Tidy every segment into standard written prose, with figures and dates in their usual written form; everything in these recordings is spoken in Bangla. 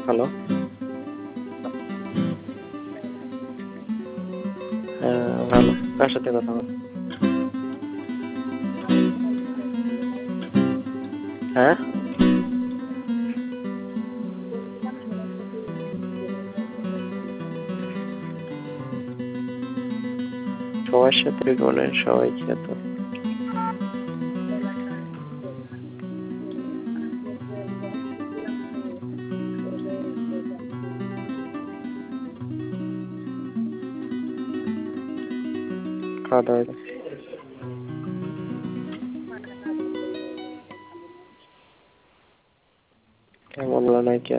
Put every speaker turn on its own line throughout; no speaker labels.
হ্যালো। হ্যাঁ, ভালো। কার সাথে কথা বল? হ্যাঁ, সবার সাথে মানে সবাই খেত। খাওয়া দাওয়া হলো? কেমন হলো নাই কে?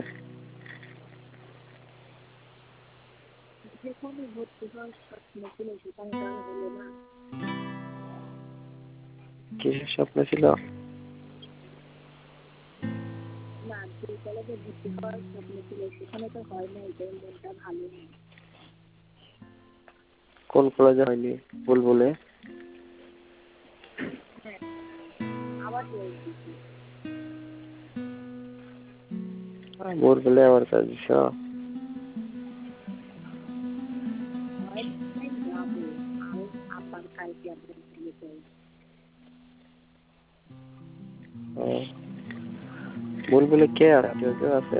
কিসের স্বপ্ন ছিল? কোন কলেজে হয়নি? বুলবুলে? বুলবুলে আবার কাজ দিছ? ও, বুলবুলে কে আছে? কেউ কেউ আছে?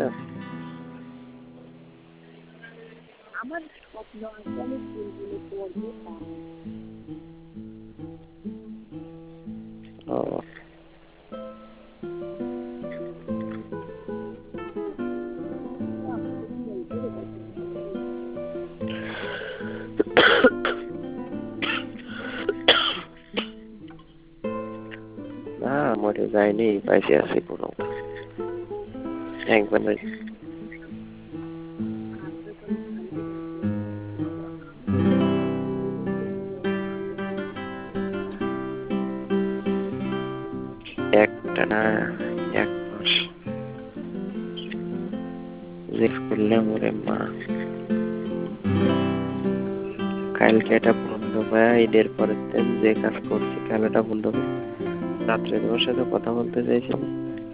ও, না মরে যায়নি, বেঁচে আছি পুরো। একবার একটা না, 1 মাস যে করলে মরে মা। কালকে এটা বন্ধ পায়, ঈদের পরের দিন যে কাজ করছি কাল এটা বন্ধ পাই। রাত্রে তোমার সাথে কথা বলতে চাইছিলাম,